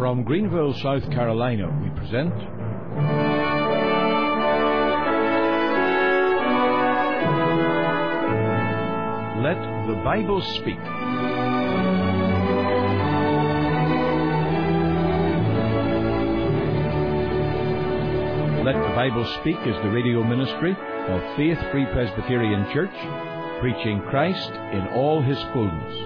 From Greenville, South Carolina, we present Let the Bible Speak. Let the Bible Speak is the radio ministry of Faith Free Presbyterian Church, preaching Christ in all His fullness.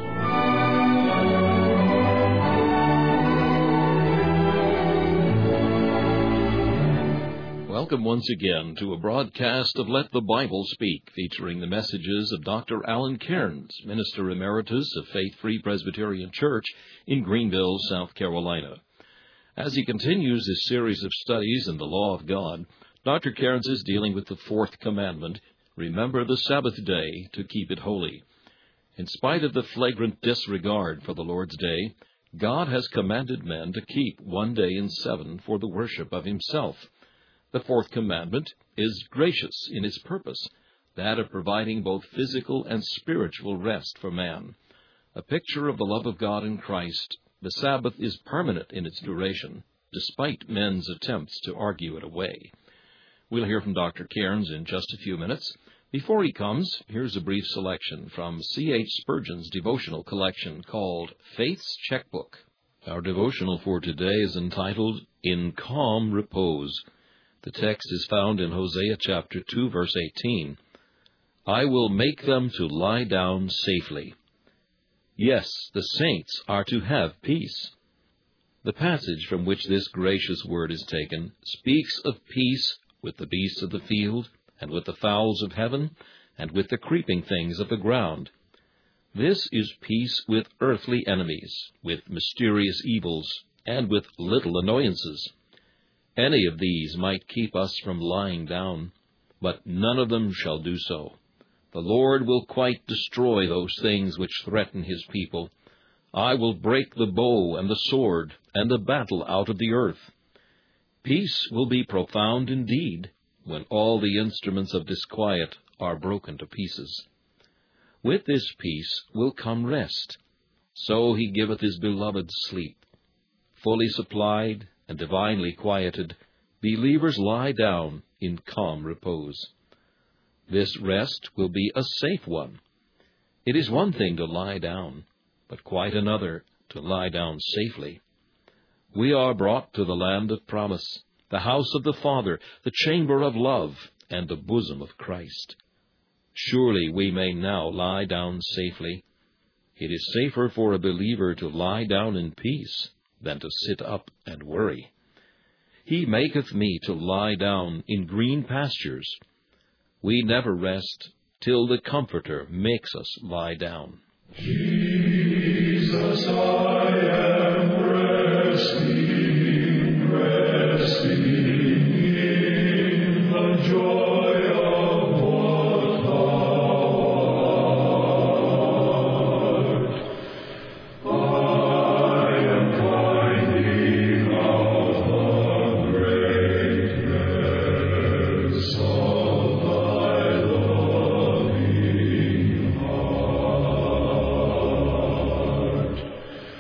Welcome once again to a broadcast of Let the Bible Speak, featuring the messages of Dr. Alan Cairns, Minister Emeritus of Faith Free Presbyterian Church in Greenville, South Carolina. As he continues his series of studies in the law of God, Dr. Cairns is dealing with the fourth commandment, remember the Sabbath day to keep it holy. In spite of the flagrant disregard for the Lord's day, God has commanded men to keep one day in 7 for the worship of Himself. The fourth commandment is gracious in its purpose, that of providing both physical and spiritual rest for man. A picture of the love of God in Christ, the Sabbath is permanent in its duration, despite men's attempts to argue it away. We'll hear from Dr. Cairns in just a few minutes. Before he comes, here's a brief selection from C.H. Spurgeon's devotional collection called Faith's Checkbook. Our devotional for today is entitled, In Calm Repose. The text is found in Hosea chapter 2, verse 18. I will make them to lie down safely. Yes, the saints are to have peace. The passage from which this gracious word is taken speaks of peace with the beasts of the field, and with the fowls of heaven, and with the creeping things of the ground. This is peace with earthly enemies, with mysterious evils, and with little annoyances. Any of these might keep us from lying down, but none of them shall do so. The Lord will quite destroy those things which threaten His people. I will break the bow and the sword and the battle out of the earth. Peace will be profound indeed when all the instruments of disquiet are broken to pieces. With this peace will come rest. So He giveth His beloved sleep. Fully supplied and divinely quieted, believers lie down in calm repose. This rest will be a safe one. It is one thing to lie down, but quite another to lie down safely. We are brought to the land of promise, the house of the Father, the chamber of love, and the bosom of Christ. Surely we may now lie down safely. It is safer for a believer to lie down in peace than to sit up and worry. He maketh me to lie down in green pastures. We never rest till the Comforter makes us lie down. Jesus, I am resting in the joy of what thou art. I am finding out the greatness of thy loving heart.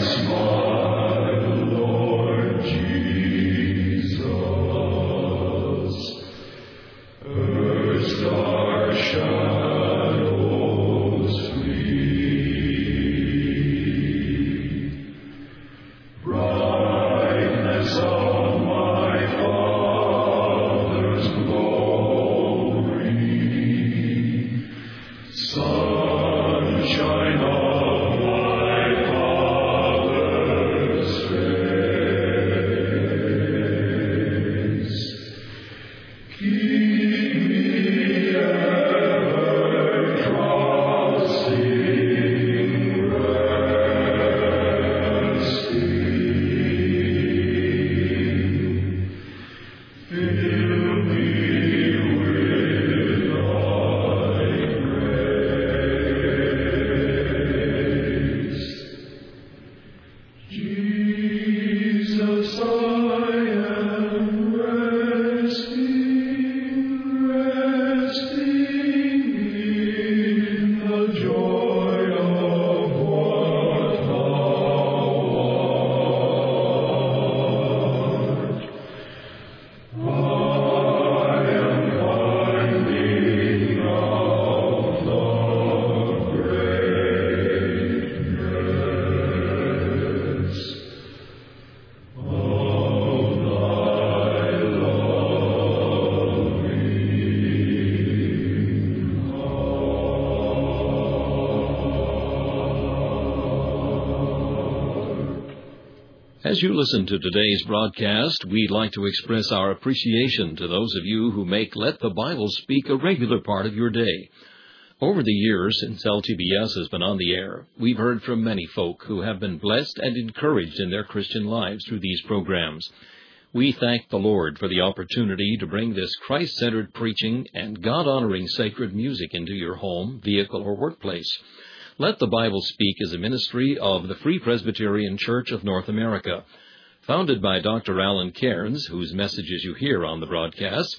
As you listen to today's broadcast, we'd like to express our appreciation to those of you who make Let the Bible Speak a regular part of your day. Over the years, since LTBS has been on the air, we've heard from many folk who have been blessed and encouraged in their Christian lives through these programs. We thank the Lord for the opportunity to bring this Christ-centered preaching and God-honoring sacred music into your home, vehicle, or workplace. Let the Bible Speak is a ministry of the Free Presbyterian Church of North America. Founded by Dr. Alan Cairns, whose messages you hear on the broadcast,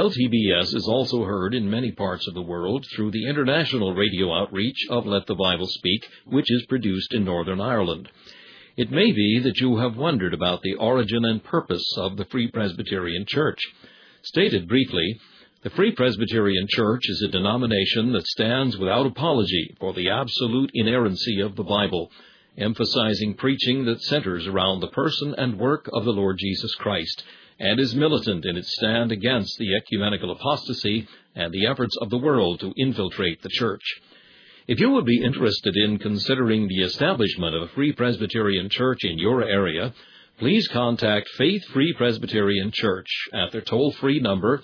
LTBS is also heard in many parts of the world through the international radio outreach of Let the Bible Speak, which is produced in Northern Ireland. It may be that you have wondered about the origin and purpose of the Free Presbyterian Church. Stated briefly, the Free Presbyterian Church is a denomination that stands without apology for the absolute inerrancy of the Bible, emphasizing preaching that centers around the person and work of the Lord Jesus Christ, and is militant in its stand against the ecumenical apostasy and the efforts of the world to infiltrate the Church. If you would be interested in considering the establishment of a Free Presbyterian Church in your area, please contact Faith Free Presbyterian Church at their toll-free number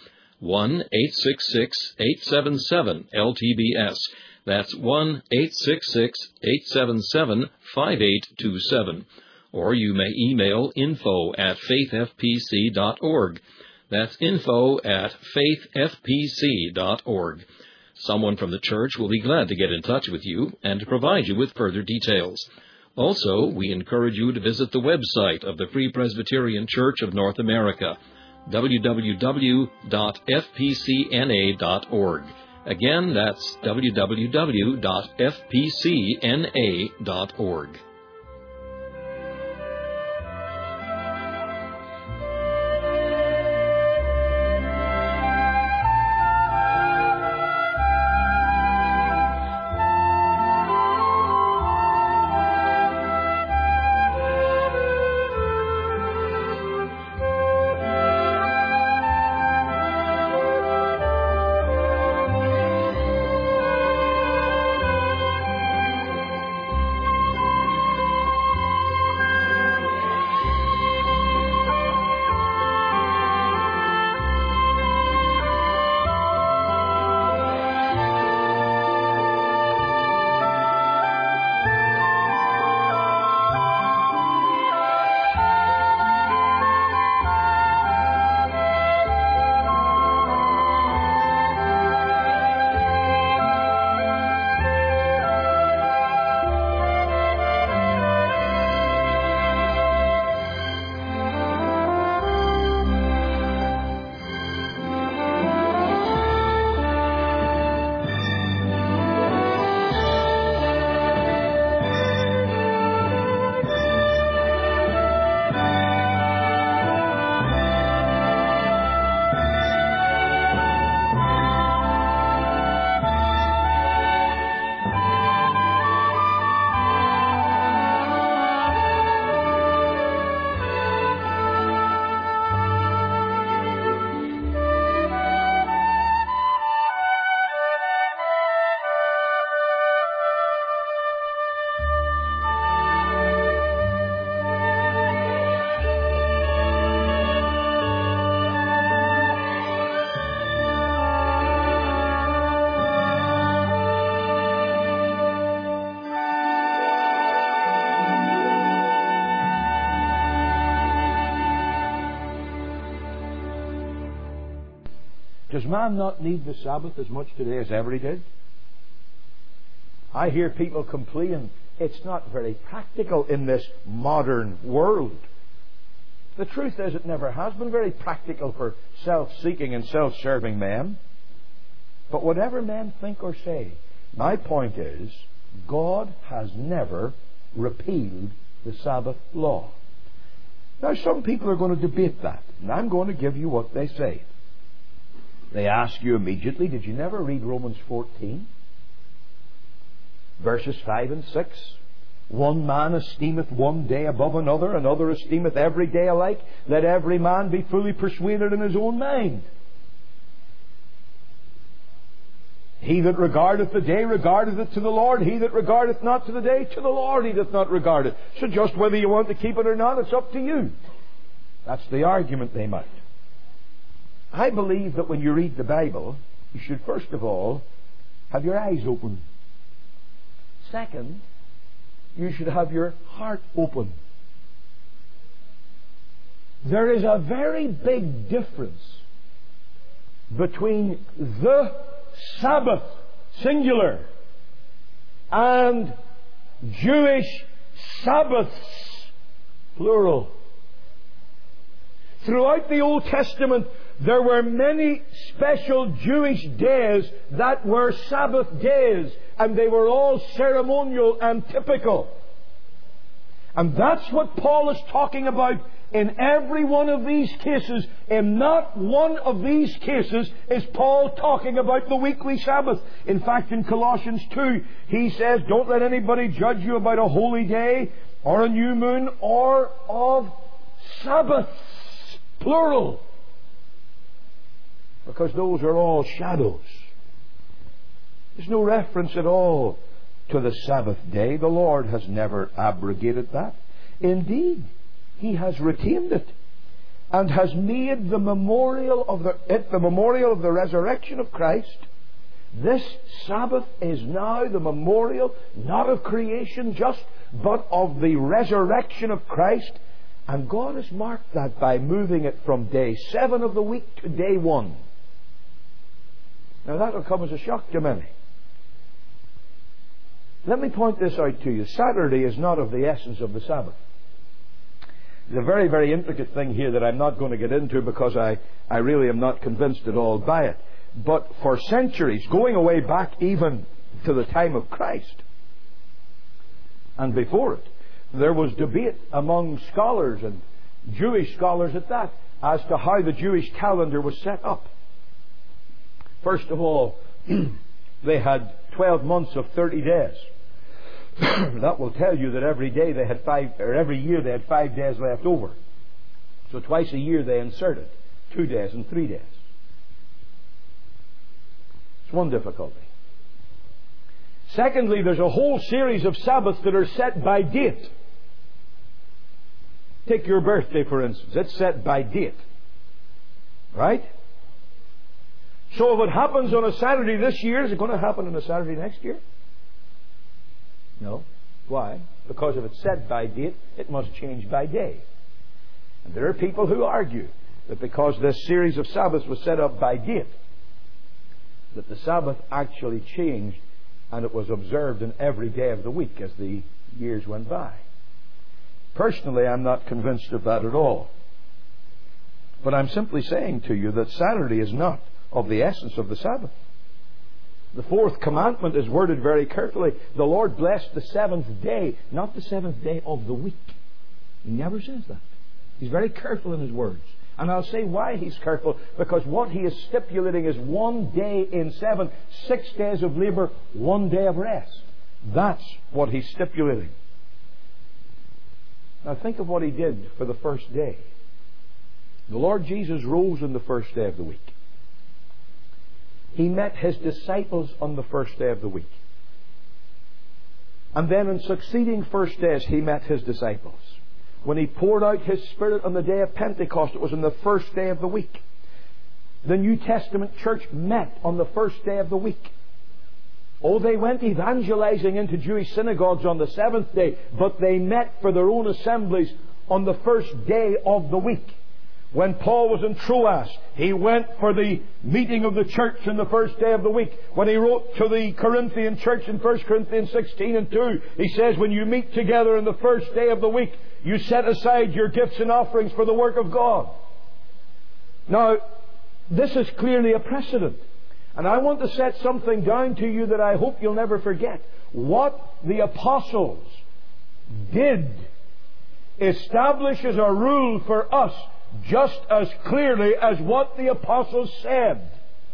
1-866-877-LTBS. That's 1-866-877-5827. Or you may email info@faithfpc.org. That's info@faithfpc.org. Someone from the church will be glad to get in touch with you and to provide you with further details. Also, we encourage you to visit the website of the Free Presbyterian Church of North America, www.fpcna.org. Again, that's www.fpcna.org. Does man not need the Sabbath as much today as ever he did? I hear people complain it's not very practical in this modern world. The truth is, it never has been very practical for self-seeking and self-serving men. But whatever men think or say, my point is, God has never repealed the Sabbath law. Now, some people are going to debate that, and I'm going to give you what they say. They ask you immediately, did you never read Romans 14? Verses 5 and 6. One man esteemeth one day above another, another esteemeth every day alike. Let every man be fully persuaded in his own mind. He that regardeth the day regardeth it to the Lord. He that regardeth not to the day, to the Lord he doth not regard it. So just whether you want to keep it or not, it's up to you. That's the argument they make. I believe that when you read the Bible, you should first of all have your eyes open. Second, you should have your heart open. There is a very big difference between the Sabbath, singular, and Jewish Sabbaths, plural. Throughout the Old Testament, there were many special Jewish days that were Sabbath days, and they were all ceremonial and typical. And that's what Paul is talking about in every one of these cases. In not one of these cases is Paul talking about the weekly Sabbath. In fact, in Colossians 2, he says, don't let anybody judge you about a holy day, or a new moon, or of Sabbaths, plural. Because those are all shadows. There's no reference at all to the Sabbath day. The Lord has never abrogated that. Indeed, He has retained it and has made the memorial of the resurrection of Christ. This Sabbath is now the memorial, not of creation just, but of the resurrection of Christ. And God has marked that by moving it from day 7 of the week to day 1. Now that will come as a shock to many. Let me point this out to you. Saturday is not of the essence of the Sabbath. There's a very, very intricate thing here that I'm not going to get into because I really am not convinced at all by it. But for centuries, going away back even to the time of Christ and before it, there was debate among scholars, and Jewish scholars at that, as to how the Jewish calendar was set up. First of all, they had 12 months of 30 days. That will tell you that every year they had 5 days left over. So twice a year they inserted 2 days and 3 days. It's one difficulty. Secondly, there's a whole series of Sabbaths that are set by date. Take your birthday, for instance. It's set by date. Right? So if it happens on a Saturday this year, is it going to happen on a Saturday next year? No. Why? Because if it's set by date, it must change by day. And there are people who argue that because this series of Sabbaths was set up by date, that the Sabbath actually changed and it was observed in every day of the week as the years went by. Personally, I'm not convinced of that at all. But I'm simply saying to you that Saturday is not of the essence of the Sabbath. The 4th commandment is worded very carefully. The Lord blessed the 7th day, not the 7th day of the week. He never says that. He's very careful in His words. And I'll say why He's careful. Because what He is stipulating is 1 day in 7, 6 days of labour, 1 day of rest. That's what He's stipulating. Now think of what He did for the first day. The Lord Jesus rose on the first day of the week. He met His disciples on the first day of the week. And then in succeeding first days, He met His disciples. When He poured out His Spirit on the day of Pentecost, it was on the first day of the week. The New Testament church met on the first day of the week. Oh, they went evangelizing into Jewish synagogues on the 7th day, but they met for their own assemblies on the first day of the week. When Paul was in Troas, he went for the meeting of the church on the first day of the week. When he wrote to the Corinthian church in 1 Corinthians 16 and 2, he says, when you meet together on the first day of the week, you set aside your gifts and offerings for the work of God. Now, this is clearly a precedent. And I want to set something down to you that I hope you'll never forget. What the apostles did establishes a rule for us just as clearly as what the apostles said.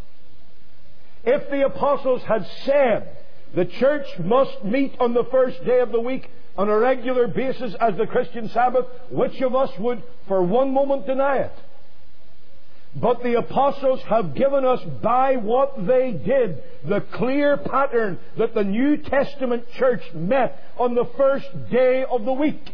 If the apostles had said the church must meet on the first day of the week on a regular basis as the Christian Sabbath, which of us would for one moment deny it? But the apostles have given us, by what they did, the clear pattern that the New Testament church met on the first day of the week.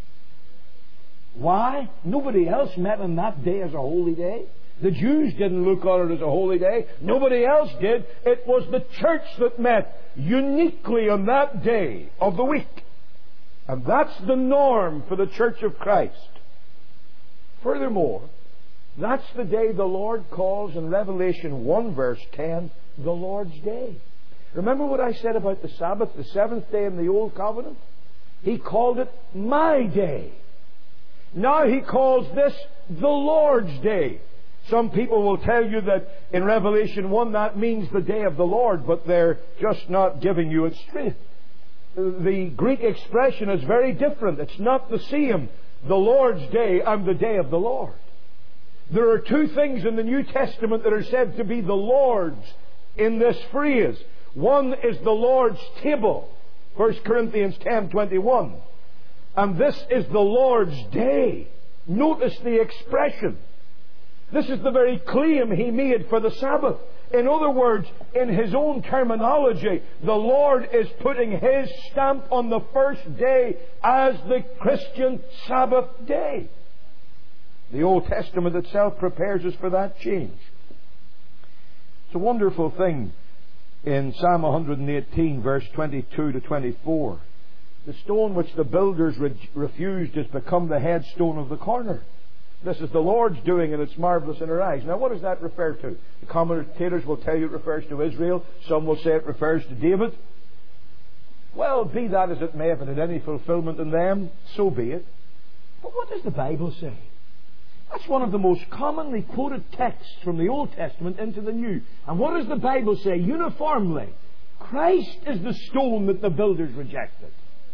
Why? Nobody else met on that day as a holy day. The Jews didn't look on it as a holy day. Nobody else did. It was the church that met uniquely on that day of the week. And that's the norm for the Church of Christ. Furthermore, that's the day the Lord calls in Revelation 1 verse 10, the Lord's Day. Remember what I said about the Sabbath, the seventh day in the Old Covenant? He called it my day. Now He calls this the Lord's Day. Some people will tell you that in Revelation 1 that means the day of the Lord, but they're just not giving you it straight. The Greek expression is very different. It's not the same. The Lord's Day and the day of the Lord. There are two things in the New Testament that are said to be the Lord's in this phrase. One is the Lord's table, 1 Corinthians 10:21. And this is the Lord's Day. Notice the expression. This is the very claim He made for the Sabbath. In other words, in His own terminology, the Lord is putting His stamp on the first day as the Christian Sabbath day. The Old Testament itself prepares us for that change. It's a wonderful thing in Psalm 118, verse 22 to 24. The stone which the builders refused has become the headstone of the corner. This is the Lord's doing, and it's marvellous in our eyes. Now, what does that refer to? The commentators will tell you it refers to Israel. Some will say it refers to David. Well, be that as it may, if it had any fulfillment in them, so be it. But what does the Bible say? That's one of the most commonly quoted texts from the Old Testament into the New. And what does the Bible say uniformly? Christ is the stone that the builders rejected.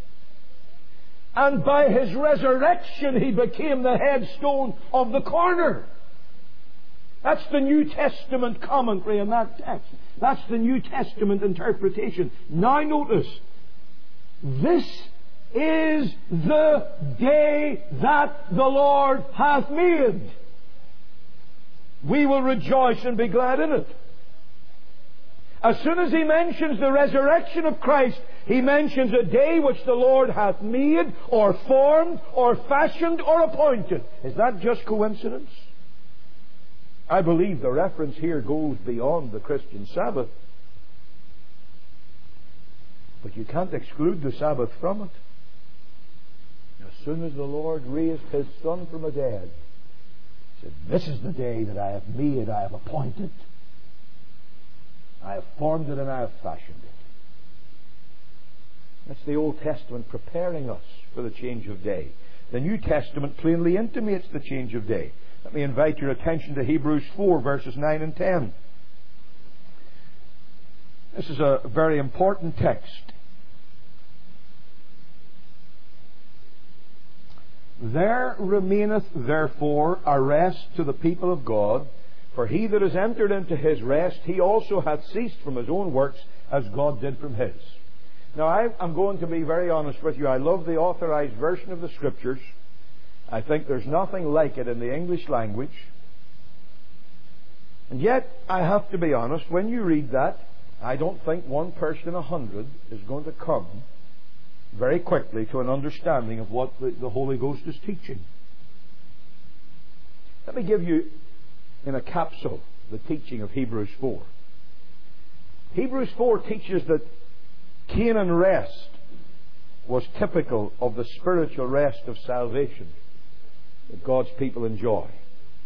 And by His resurrection He became the headstone of the corner. That's the New Testament commentary on that text. That's the New Testament interpretation. Now notice, this is the day that the Lord hath made. We will rejoice and be glad in it. As soon as He mentions the resurrection of Christ, He mentions a day which the Lord hath made, or formed, or fashioned, or appointed. Is that just coincidence? I believe the reference here goes beyond the Christian Sabbath. But you can't exclude the Sabbath from it. As soon as the Lord raised His Son from the dead, He said, this is the day that I have made, I have appointed. I have formed it and I have fashioned it. That's the Old Testament preparing us for the change of day. The New Testament plainly intimates the change of day. Let me invite your attention to Hebrews 4, verses 9 and 10. This is a very important text. There remaineth therefore a rest to the people of God, for he that has entered into his rest, he also hath ceased from his own works, as God did from His. Now, I'm going to be very honest with you. I love the authorized version of the Scriptures. I think there's nothing like it in the English language. And yet, I have to be honest, when you read that, I don't think one person in 100 is going to come very quickly to an understanding of what the Holy Ghost is teaching. Let me give you, in a capsule, the teaching of Hebrews 4. Hebrews 4 teaches that Canaan rest was typical of the spiritual rest of salvation that God's people enjoy.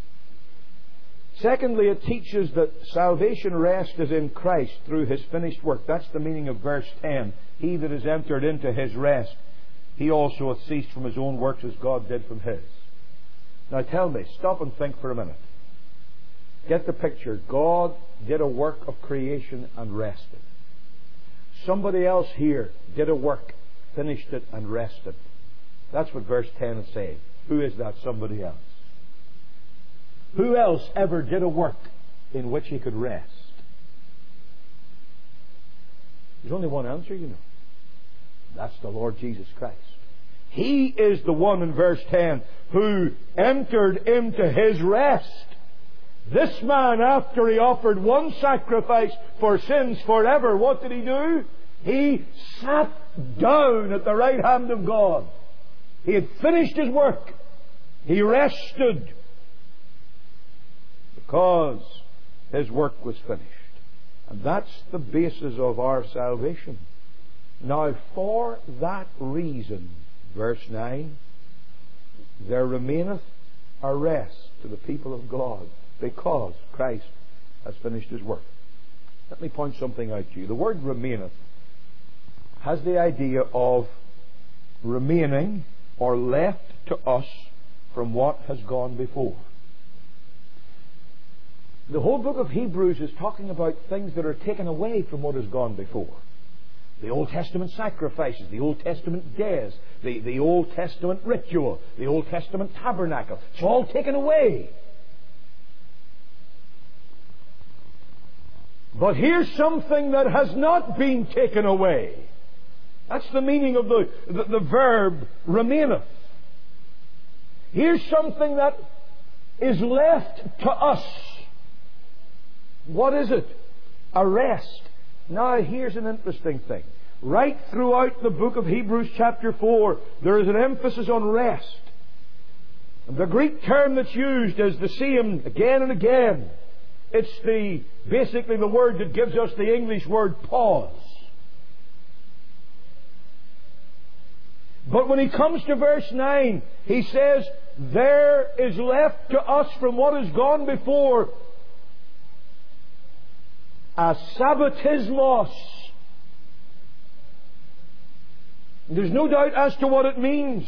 Secondly, it teaches that salvation rest is in Christ through His finished work. That's the meaning of verse 10. He that has entered into His rest, he also hath ceased from his own works as God did from His. Now tell me, stop and think for a minute. Get the picture. God did a work of creation and rested. Somebody else here did a work, finished it and rested. That's what verse 10 is saying. Who is that somebody else? Who else ever did a work in which he could rest? There's only one answer, you know. That's the Lord Jesus Christ. He is the one in verse 10 who entered into His rest. This man, after he offered one sacrifice for sins forever, what did he do? He sat down at the right hand of God. He had finished his work. He rested because his work was finished. And that's the basis of our salvation. Now, for that reason, verse 9, there remaineth a rest to the people of God, because Christ has finished His work. Let me point something out to you. The word remaineth has the idea of remaining or left to us from what has gone before. The whole book of Hebrews is talking about things that are taken away from what has gone before. The Old Testament sacrifices, the Old Testament days, the Old Testament ritual, the Old Testament tabernacle. It's all taken away. But here's something that has not been taken away. That's the meaning of the verb remaineth. Here's something that is left to us. What is it? A rest. Now here's an interesting thing. Right throughout the book of Hebrews chapter 4, there is an emphasis on rest. And the Greek term that's used is the same again and again. It's basically the word that gives us the English word pause. But when he comes to verse 9, he says, there is left to us from what has gone before a sabbatismos. There's no doubt as to what it means.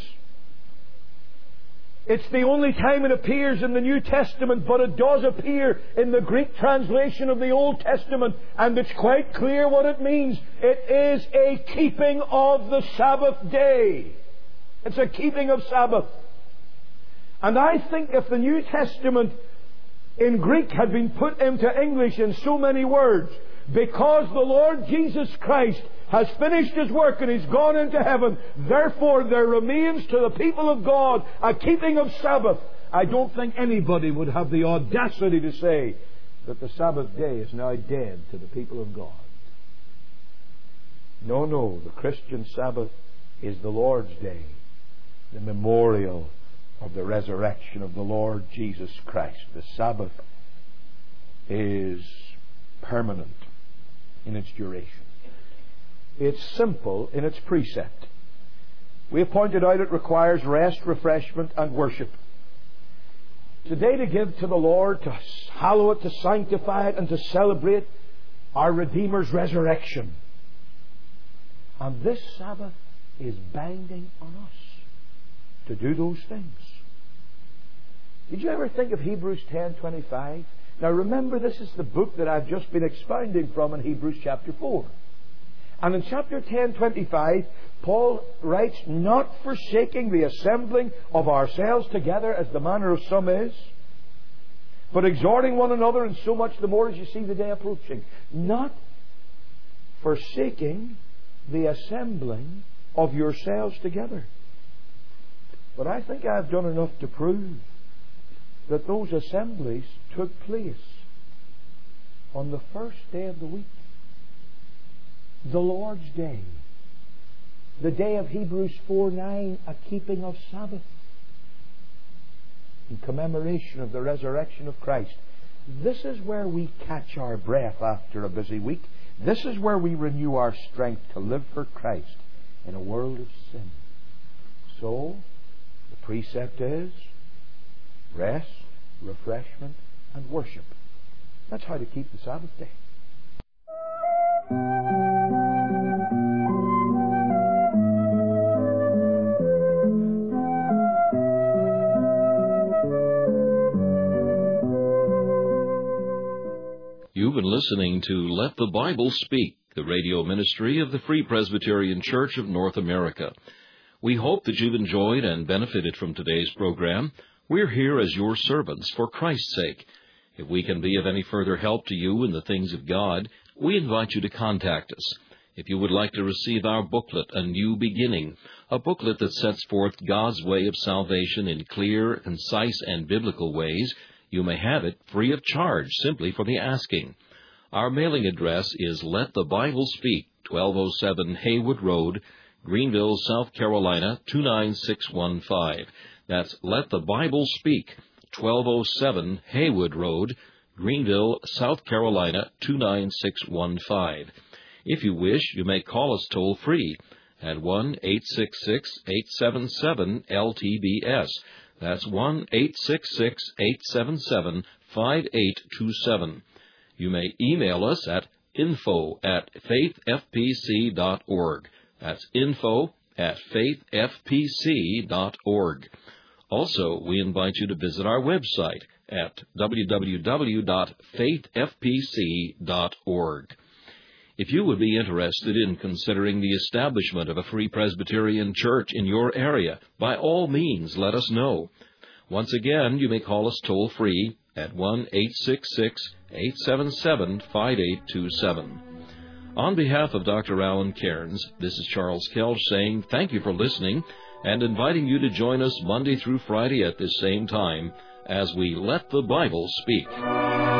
It's the only time it appears in the New Testament, but it does appear in the Greek translation of the Old Testament, and it's quite clear what it means. It is a keeping of the Sabbath day. It's a keeping of Sabbath. And I think if the New Testament in Greek had been put into English in so many words, because the Lord Jesus Christ has finished His work and He's gone into heaven, therefore there remains to the people of God a keeping of Sabbath, I don't think anybody would have the audacity to say that the Sabbath day is now dead to the people of God. No, the Christian Sabbath is the Lord's day, the memorial of the resurrection of the Lord Jesus Christ. The Sabbath is permanent in its duration. It's simple in its precept. We have pointed out it requires rest, refreshment, and worship. Today, to give to the Lord, to hallow it, to sanctify it, and to celebrate our Redeemer's resurrection. And this Sabbath is binding on us to do those things. Did you ever think of Hebrews 10:25? Now remember, this is the book that I've just been expounding from in Hebrews chapter 4. And in chapter 10:25, Paul writes, not forsaking the assembling of ourselves together as the manner of some is, but exhorting one another, and so much the more as you see the day approaching. Not forsaking the assembling of yourselves together. But I think I've done enough to prove that those assemblies took place on the first day of the week. The Lord's Day. The day of Hebrews 4:9, a keeping of Sabbath. In commemoration of the resurrection of Christ. This is where we catch our breath after a busy week. This is where we renew our strength to live for Christ in a world of sin. So, the precept is rest, refreshment, and worship. That's how to keep the Sabbath day. You've been listening to Let the Bible Speak, the radio ministry of the Free Presbyterian Church of North America. We hope that you've enjoyed and benefited from today's program. We're here as your servants for Christ's sake. If we can be of any further help to you in the things of God, we invite you to contact us. If you would like to receive our booklet, A New Beginning, a booklet that sets forth God's way of salvation in clear, concise, and biblical ways, you may have it free of charge simply for the asking. Our mailing address is Let the Bible Speak, 1207 Haywood Road, Greenville, South Carolina, 29615. That's Let the Bible Speak, 1207 Haywood Road, Greenville, South Carolina, 29615. If you wish, you may call us toll-free at 1-866-877-LTBS. That's 1-866-877-5827. You may email us at info@faithfpc.org. That's info@faithfpc.org. Also, we invite you to visit our website at www.faithfpc.org. If you would be interested in considering the establishment of a Free Presbyterian Church in your area, by all means, let us know. Once again, you may call us toll-free at 1-866-877-5827. On behalf of Dr. Alan Cairns, this is Charles Kelch saying thank you for listening and inviting you to join us Monday through Friday at this same time as we Let the Bible Speak.